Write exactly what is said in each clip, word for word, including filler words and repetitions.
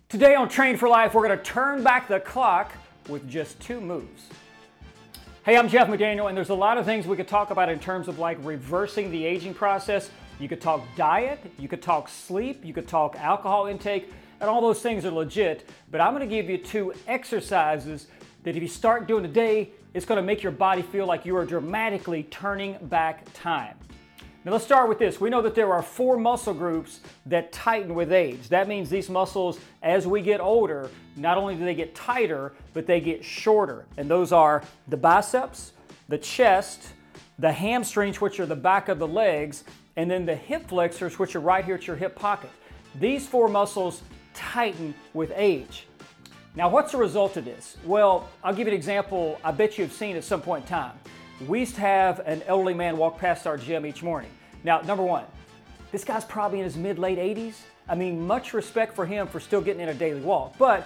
Today on Train for Life, we're going to turn back the clock with just two moves. Hey, I'm Jeff McDaniel, and there's a lot of things we could talk about in terms of like reversing the aging process. You could talk diet, you could talk sleep, you could talk alcohol intake, and all those things are legit. But I'm going to give you two exercises that if you start doing today, it's going to make your body feel like you are dramatically turning back time. Now let's start with this. We know that there are four muscle groups that tighten with age. That means these muscles, as we get older, not only do they get tighter, but they get shorter. And those are the biceps, the chest, the hamstrings, which are the back of the legs, and then the hip flexors, which are right here at your hip pocket. These four muscles tighten with age. Now what's the result of this? Well, I'll give you an example I bet you've seen at some point in time. We used to have an elderly man walk past our gym each morning. Now, number one, this guy's probably in his mid-late eighties. I mean, much respect for him for still getting in a daily walk. But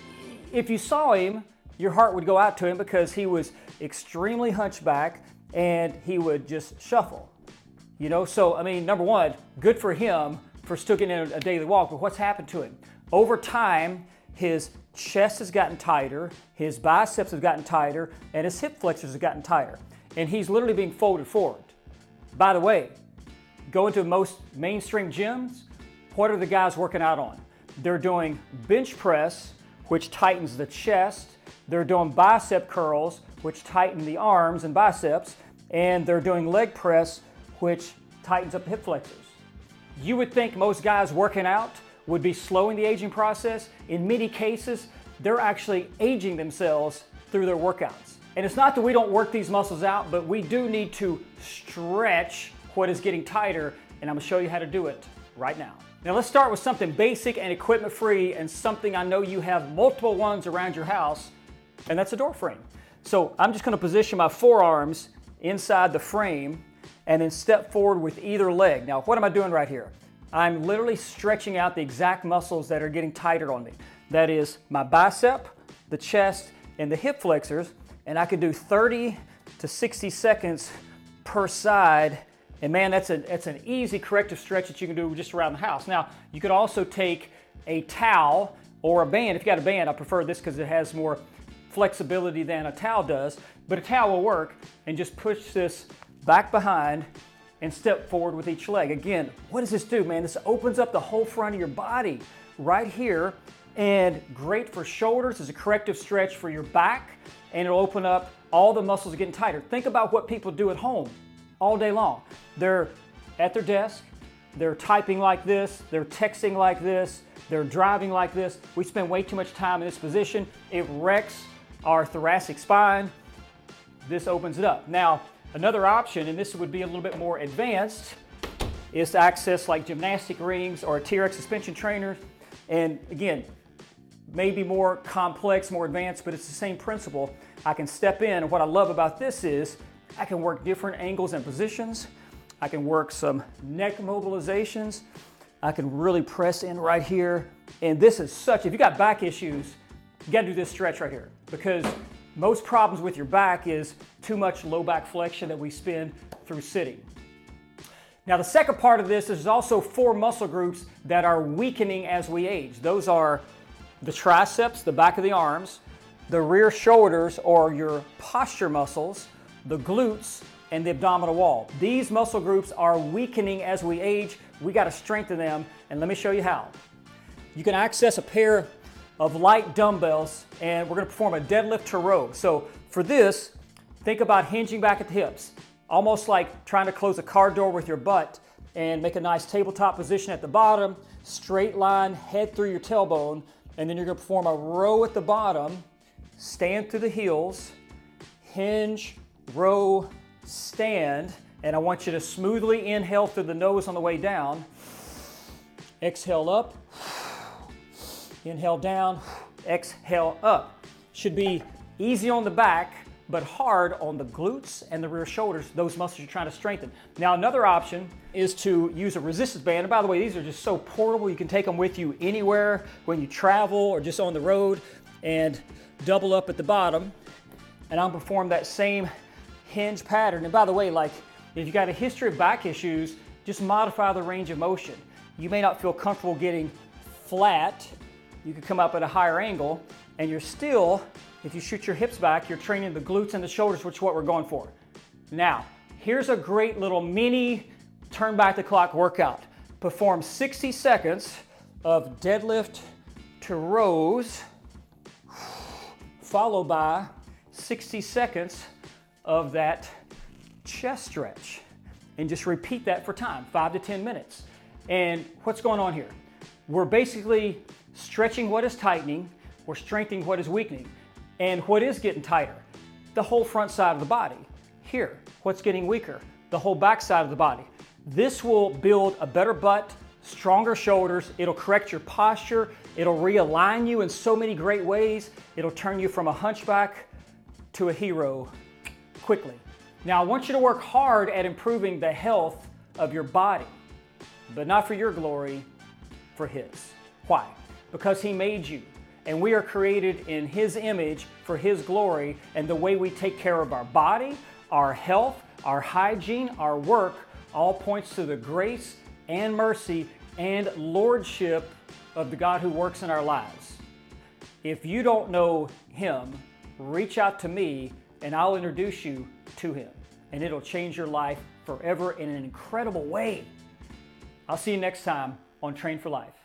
if you saw him, your heart would go out to him because he was extremely hunchback and he would just shuffle. You know, so I mean, number one, good for him for still getting in a daily walk, but what's happened to him? Over time, his chest has gotten tighter, his biceps have gotten tighter, and his hip flexors have gotten tighter. And he's literally being folded forward. By the way, go into most mainstream gyms, what are the guys working out on? They're doing bench press, which tightens the chest. They're doing bicep curls, which tighten the arms and biceps. And they're doing leg press, which tightens up the hip flexors. You would think most guys working out would be slowing the aging process. In many cases, they're actually aging themselves through their workouts. And it's not that we don't work these muscles out, but we do need to stretch what is getting tighter, and I'm gonna show you how to do it right now. Now let's start with something basic and equipment free, and something I know you have multiple ones around your house, and that's a door frame. So I'm just gonna position my forearms inside the frame and then step forward with either leg. Now what am I doing right here? I'm literally stretching out the exact muscles that are getting tighter on me. That is my bicep, the chest, and the hip flexors. And I could do thirty to sixty seconds per side. And man, that's, a, that's an easy corrective stretch that you can do just around the house. Now, you could also take a towel or a band. If you got a band, I prefer this because it has more flexibility than a towel does. But a towel will work, and just push this back behind and step forward with each leg. Again, what does this do, man? This opens up the whole front of your body right here, and great for shoulders as a corrective stretch for your back, and it'll open up all the muscles getting tighter. Think about what people do at home all day long. They're at their desk, they're typing like this, they're texting like this, they're driving like this. We spend way too much time in this position. It wrecks our thoracic spine. This opens it up. Now, another option, and this would be a little bit more advanced, is to access like gymnastic rings or T R X suspension trainers. And again, maybe more complex, more advanced, but it's the same principle. I can step in, and what I love about this is I can work different angles and positions. I can work some neck mobilizations. I can really press in right here. And this is such, if you got back issues, you gotta do this stretch right here, because most problems with your back is too much low back flexion that we spend through sitting. Now the second part of this is also four muscle groups that are weakening as we age. Those are the triceps, the back of the arms, the rear shoulders or your posture muscles, the glutes, and the abdominal wall. These muscle groups are weakening as we age. We got to strengthen them, and let me show you how. You can access a pair of light dumbbells, and we're going to perform a deadlift to row. So for this, think about hinging back at the hips, almost like trying to close a car door with your butt, and make a nice tabletop position at the bottom, straight line, head through your tailbone, and then you're going to perform a row at the bottom, stand through the heels, hinge, row, stand, and I want you to smoothly inhale through the nose on the way down, exhale up, inhale down, exhale up. Should be easy on the back, but hard on the glutes and the rear shoulders, those muscles you're trying to strengthen. Now another option is to use a resistance band. And by the way, these are just so portable. You can take them with you anywhere when you travel or just on the road, and double up at the bottom. And I'll perform that same hinge pattern. And by the way, like if you got a history of back issues, just modify the range of motion. You may not feel comfortable getting flat you could come up at a higher angle, and you're still, if you shoot your hips back, you're training the glutes and the shoulders, which is what we're going for. Now, here's a great little mini turn back the clock workout. Perform sixty seconds of deadlift to rows, followed by sixty seconds of that chest stretch. And just repeat that for time, five to ten minutes. And what's going on here? We're basically stretching what is tightening, we're strengthening what is weakening. And what is getting tighter? The whole front side of the body. Here, what's getting weaker? The whole back side of the body. This will build a better butt, stronger shoulders, it'll correct your posture, it'll realign you in so many great ways, it'll turn you from a hunchback to a hero quickly. Now I want you to work hard at improving the health of your body, but not for your glory, for His. Why? Because He made you, and we are created in His image for His glory, and the way we take care of our body, our health, our hygiene, our work, all points to the grace and mercy and lordship of the God who works in our lives. If you don't know Him, reach out to me and I'll introduce you to Him, and it'll change your life forever in an incredible way. I'll see you next time on Train for Life.